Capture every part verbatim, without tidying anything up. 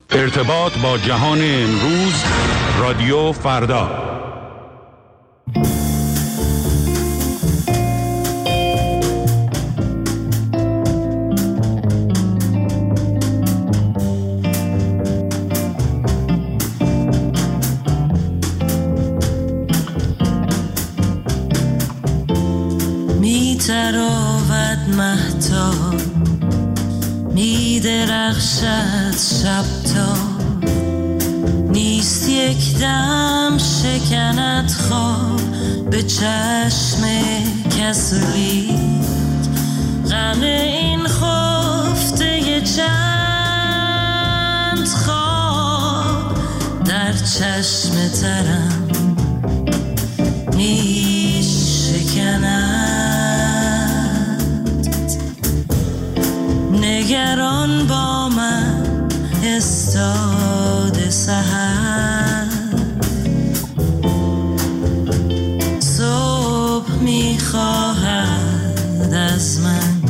ارتباط با جهان امروز، رادیو فردا. می‌تراود مهتاب، می‌درخشد شب تا، نیست یک دم شکند خواب به چشم کسلی. غم این خفته چند خواب در چشم ترم می‌شکند. نگران با من استاد سحر، صبح میخواهد از من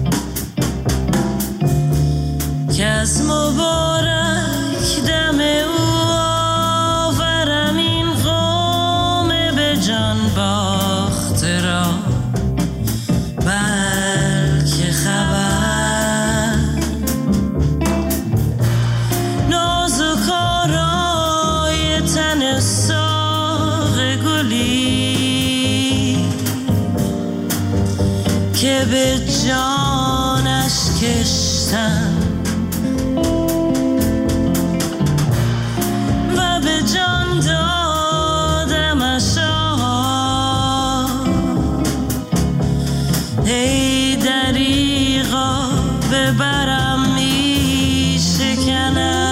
که از مبارک دم او آورم این قوم به جان باخته را. بلکه خبر که به جانش کشتم و به جان دادمش. ای دریغا ببرم می شکند.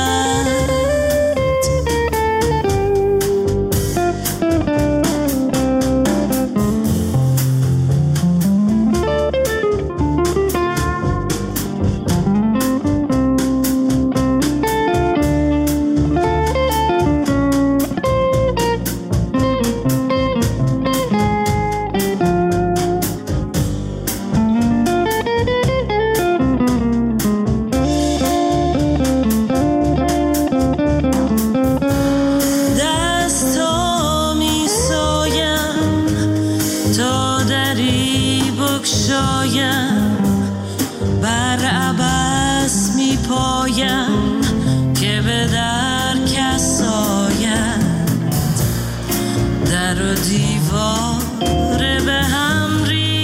بر عبث می پایم که به در کس آید. در و دیوار به هم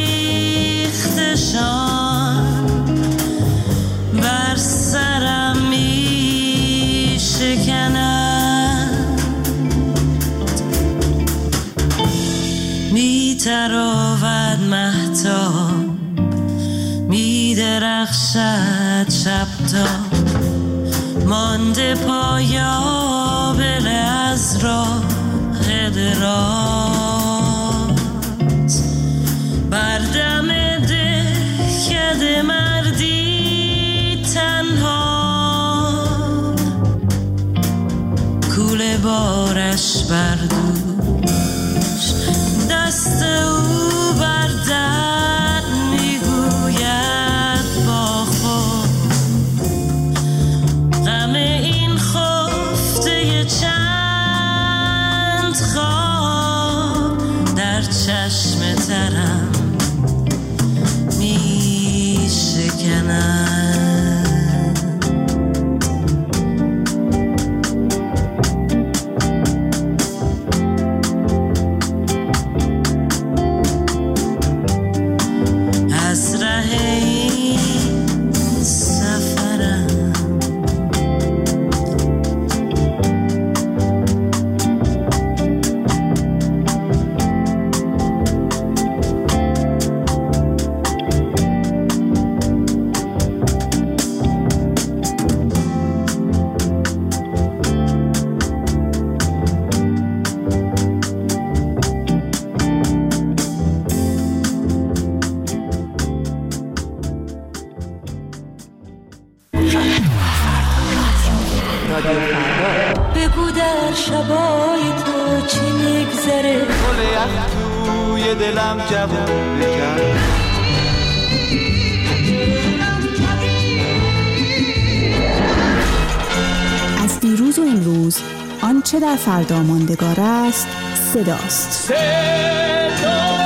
ریختشان بر سرم می شکند. می تراود مهتاب، می درخشد شب تا، مانده پایابل از راه دراز. بر دم دهکده مردی تنها، کوله بارش بر دوش، دست او بر در میگوید با خود. غم این خفته چند خواب در چشم ترم می شکند. بگو در شبای تو چی میگذره، گل یخ توی دلم جوون بکن. امروز آنچه در فردا ماندگار است صداست. صدا.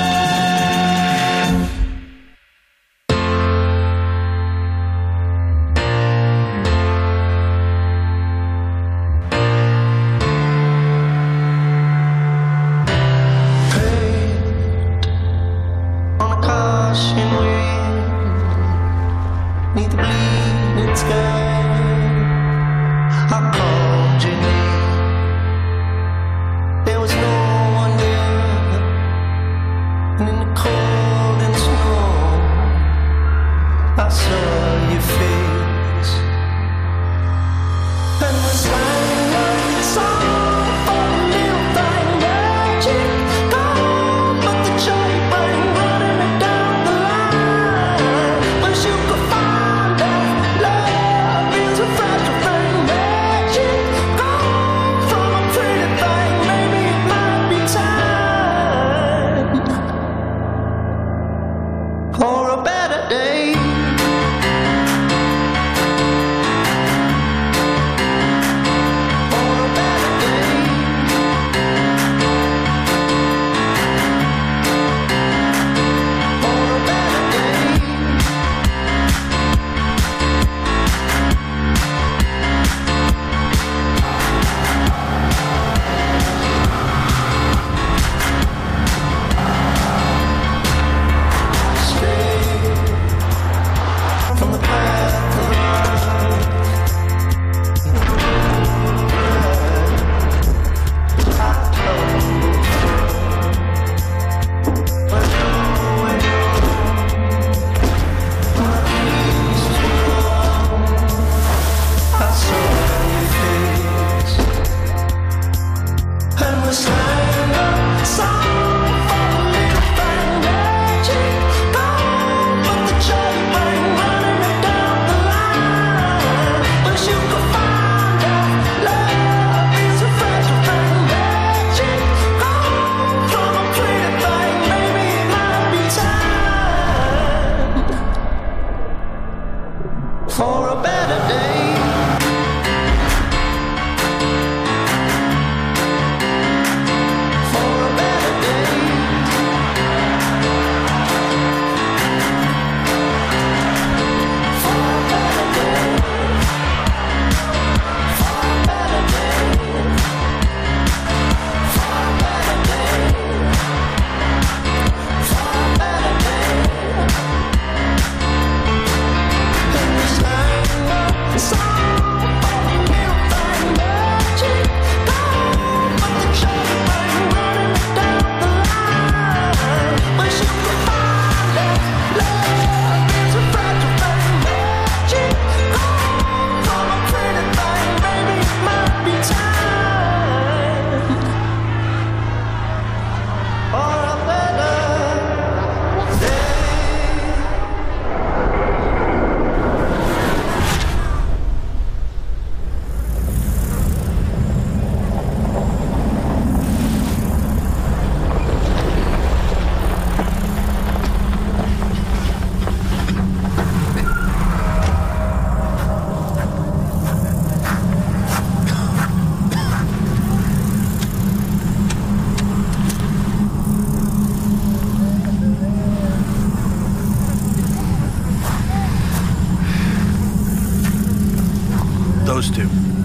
Those two.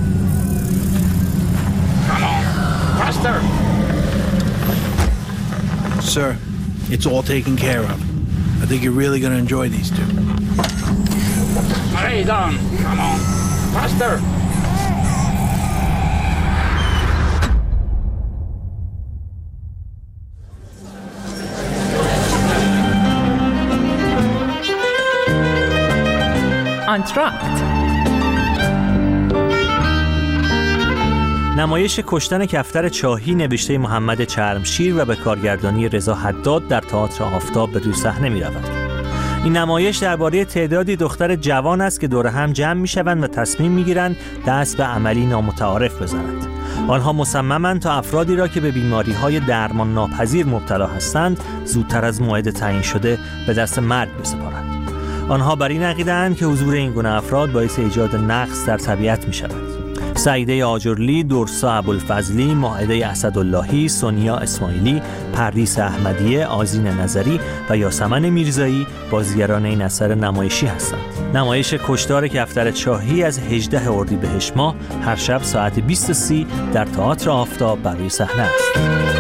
Come on, faster! Sir, it's all taken care of. I think you're really going to enjoy these two. Hurry on, come on, faster! آنتراکت، نمایش کشتن کفتر چاهی نوشته محمد چرمشیر و به کارگردانی رضا حداد در تئاتر آفتاب به روی صحنه می‌رود. این نمایش درباره تعدادی دختر جوان است که دور هم جمع می‌شوند و تصمیم می‌گیرند دست به عملی نامتعارف بزنند. آنها مصممند تا افرادی را که به بیماری‌های درمان ناپذیر مبتلا هستند زودتر از موعد تعیین شده به دست مرگ بسپارند. آنها بر این عقیده‌اند که حضور این گونه افراد باعث ایجاد نقص در طبیعت می‌شود. سعیده آجرلی، درسا ابوالفضلی، مائده اسداللهی، سونیا اسماعیلی، پردیس احمدیه، آذین نظری و یاسمن میرزایی بازیگران این اثر نمایشی هستند. نمایش کشتار کفتر چاهی از هجدهم اردیبهشت ماه هر شب ساعت بیست و سی در تئاتر آفتاب بر روی صحنه است.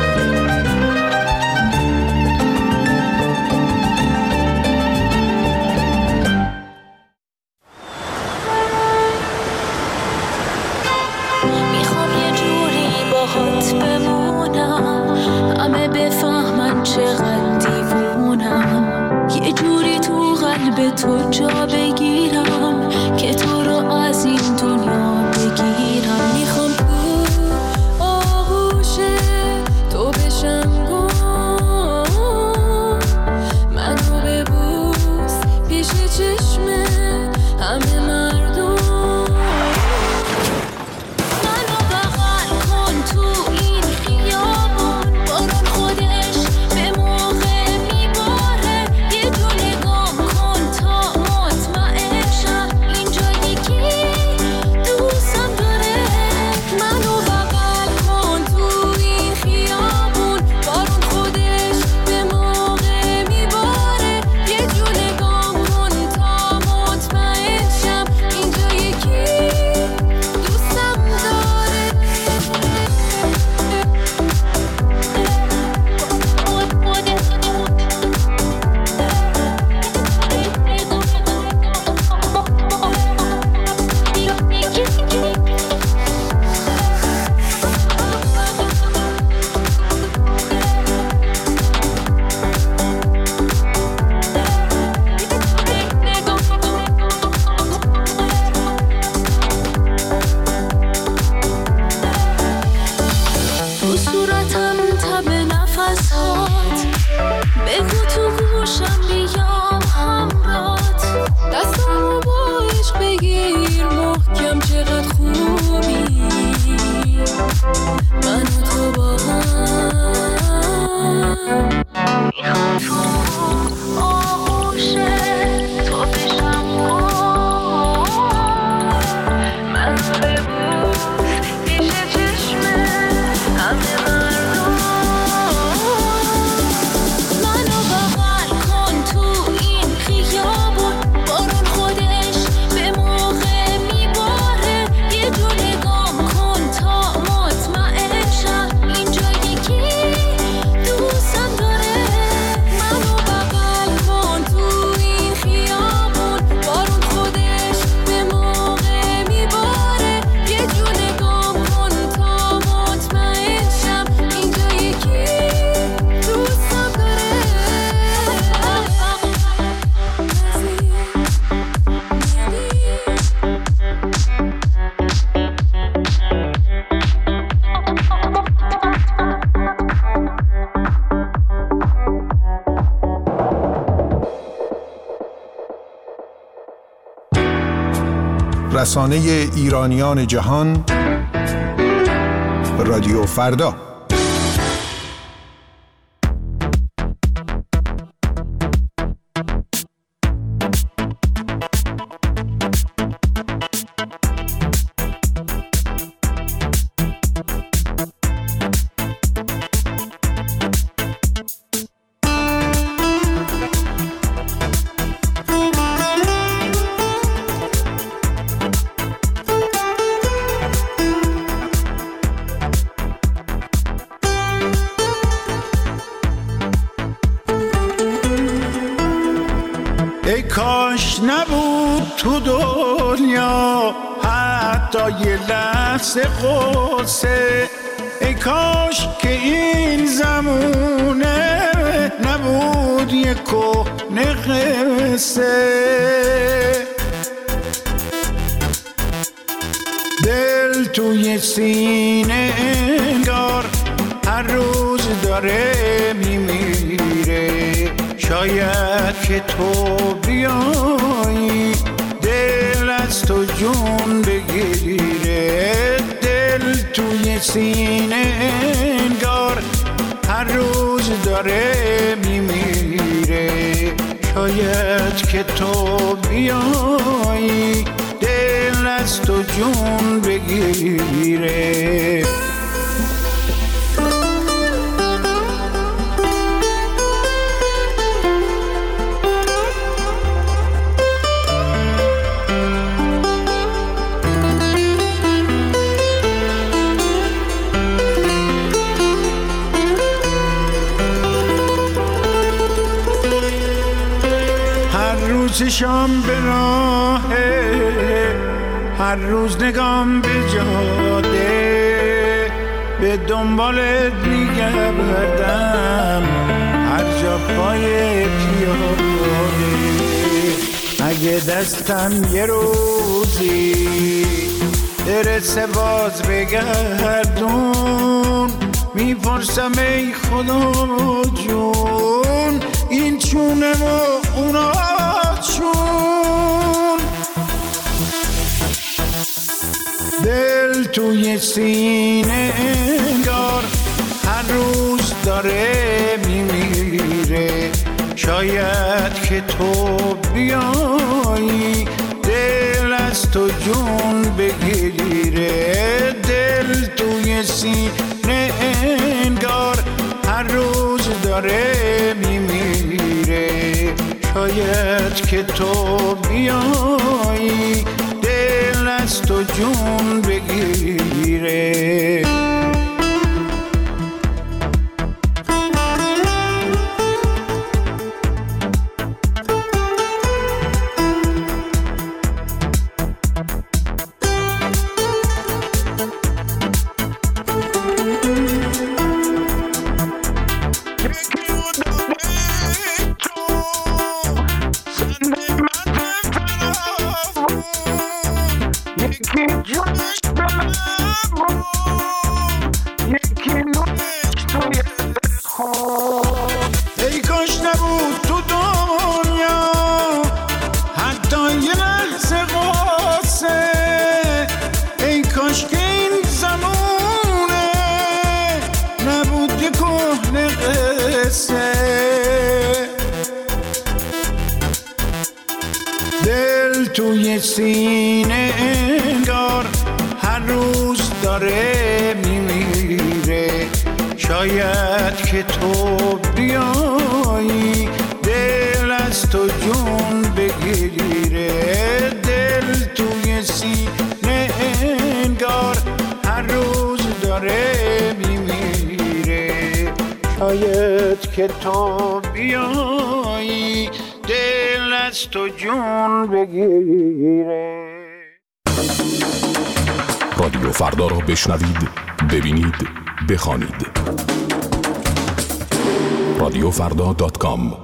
تو جا بگیرم که تو رو از این دنیا بگیرم. میخوام تو آغوش تو بشم گم، منو ببوس پیش چشم همه مردم، منو بغل کن تو این خیابون، بارون خودش به موقع میباره، یه جو نگام کن تا مطمئنشم اینجا یکی دوستم داره. منو بغل کن تو این خیابون، بارون خودش به موقع میباره، یه جو نگام کن تا مطمئنشم اینجا یکی دوستم داره. تو صورتم تب نفسات، بگو تو گوشم بیام همرات، دستمو با عشق بگیر محکم، چقدر خوبی من و تو با هم. میخوام تو آغوش تو بشم گم، منو ببوس پیش چشم همه مردم، منو بغل کن تو این خیابون، بارون خودش به موقع میباره، یه جو نگام کن تا مطمئنشم اینجا یکی دوستم داره. منو بغل کن تو این خیابون، بارون خودش به موقع میباره، یه جو نگام کن تا مطمئنشم اینجا یکی دوستم داره. رسانه ایرانیان جهان، رادیو فردا. ای کاش نبود تو دنیا حتی یه لحظه قصه، ای کاش که این زمونه نبود یه کهنه قصه. دل توی سینه انگار هر روز داره میمیره، شاید که تو بیایی دل از تو جون بگیره. دل توی سینه انگار هر روز داره میمیره، شاید که تو بیایی دل از تو جون بگیره. چشام به راهه، هر روز نگام به جاده، به دنبالت میگردم هر جا پای پیاده. اگه دستم یه روزی برسه باز بگردون، میپرسم ای خدا جون این چونه و اونا چون. دل توی سینه انگار هر روز داره میمیره، شاید که تو بیایی دل از تو جون بگیره. دل توی سینه انگار هر روز داره میمیره، شاید که تو بیایی دل از تو جون بگیره. ای کاش نبود تو دنیا حتی یه لحظه قاسه، ای کاش که این زمونه نبود یه کهنه قصه. دل توی سینه انگار هر روز داره میمیره، شاید که تو بیایی دل از تو جون بگیره. دل توی سینه انگار هر روز داره میمیره، شاید که تو بیایی دل از تو جون بگیره. رادیو فردا را بشنوید، ببینید، بخوانید. رادیو فردا دات کام.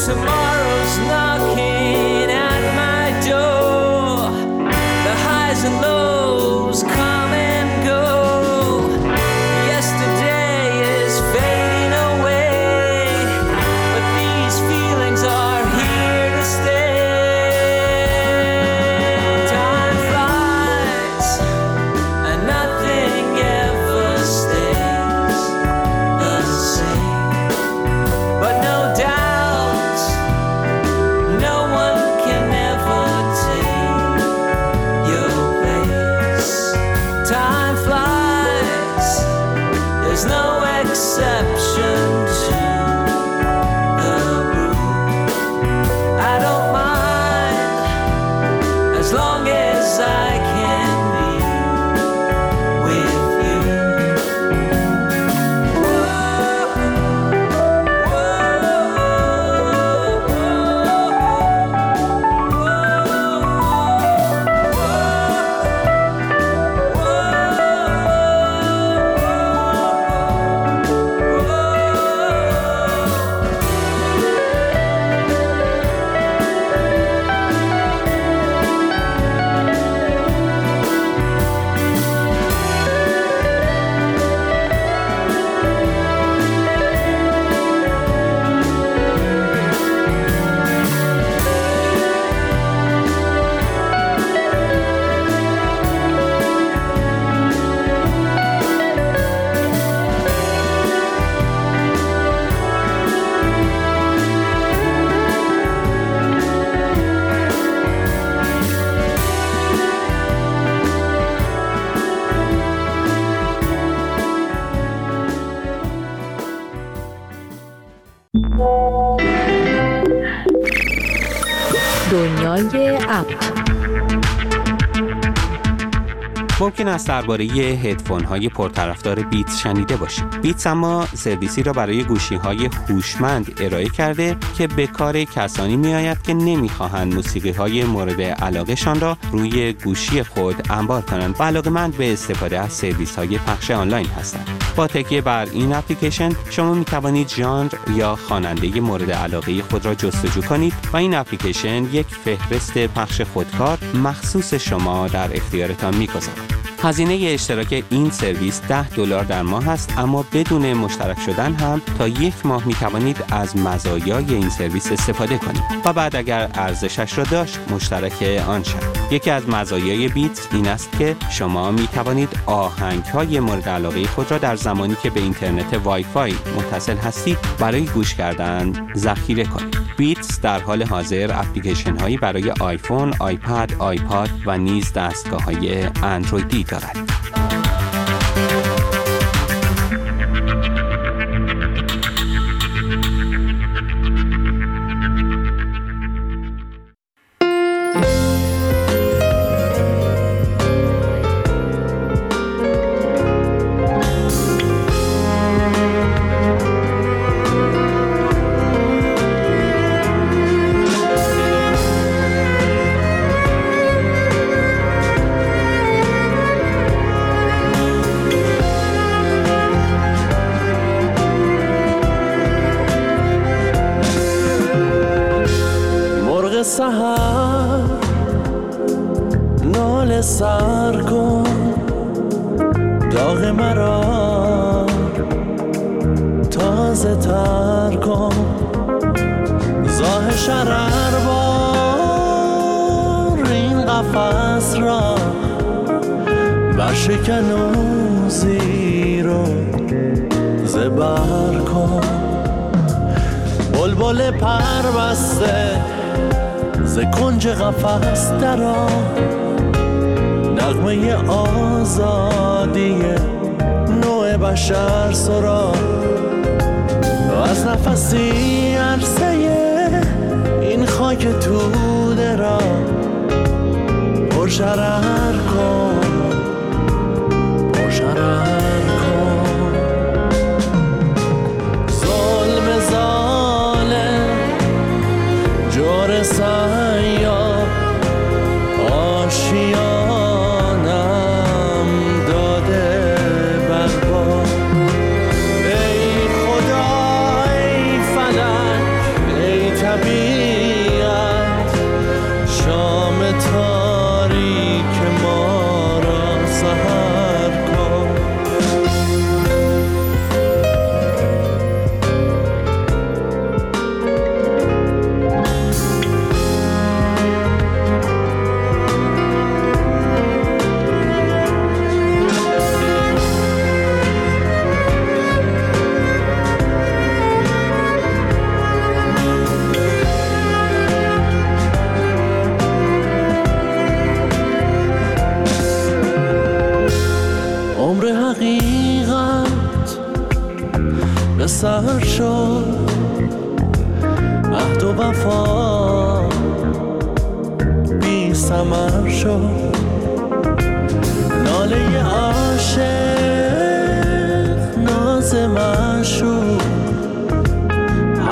tomorrow's knocking at my door. The highs and lows come and go. Yesterday is fading away, but these feelings are here to stay. Time flies and nothing ever stays the same, but no doubt no one can ever take your place. Time flies, there's no exception to the rule. I don't mind as long as I can be with you. دنیای اپ. ممکن است درباره هدفون های پرطرفدار بیتس شنیده باشید. بیتس اما سرویسی را برای گوشی های هوشمند ارائه کرده که به کار کسانی می آید که نمی خواهند موسیقی های مورد علاقهشان را روی گوشی خود انبار کنند و علاقه‌مند به استفاده از سرویس های پخش آنلاین هستند. با تکیه بر این اپلیکیشن شما می توانید ژانر یا خواننده مورد علاقه خود را جستجو کنید و این اپلیکیشن یک فهرست پخش خودکار مخصوص شما در اختیارتان می‌گذارد. هزینه اشتراک این سرویس ده دلار در ماه است، اما بدون مشترک شدن هم تا یک ماه می توانید از مزایای این سرویس استفاده کنید و بعد اگر ارزشش را داشت مشترک آن شد. یکی از مزایای بیتس این است که شما می توانید آهنگ‌های مورد علاقه خود را در زمانی که به اینترنت وای فای متصل هستید برای گوش کردن ذخیره کنید. بیتس در حال حاضر اپلیکیشن هایی برای آیفون، آیپد، آیپاد و نیز دستگاه های اندرویدی دارد. سحر نال سر کن داغ مرا تازه تر کن زاه شرر بار این قفص را برشکن و زیر و زبر کن بلبل پر بسته ز کنج قفس درآ نغمه آزادی نوع بشر سرا از نفسی عرصه این خاک توده را پرشرر کن پرشرر کن ظلم ظالم جور سیاه آشیانم داده بربا ای خدا ای فلک ای طبیعت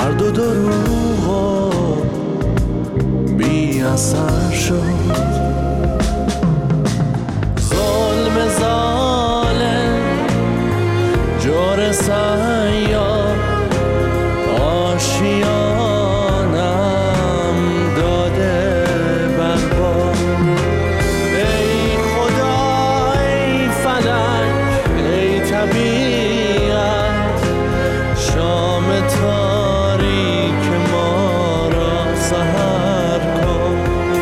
درد و دروغ و بی اثر شد. ظلم ظالم جور سیاه آشیانم داده برباد. ای خدا ای فلک ای طبیعت، شام تاریک ما را سحر کن.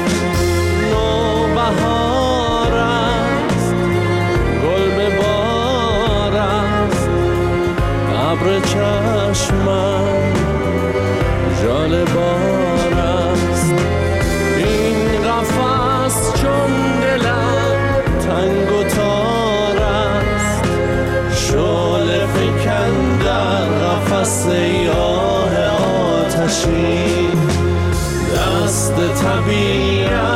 نوبهار است گل به بار است، ابر چشمم ژاله بار است. این قفس چون دلم تنگ و تار است، شعله فکن در قفس سیاه آتشی. دست طبیعت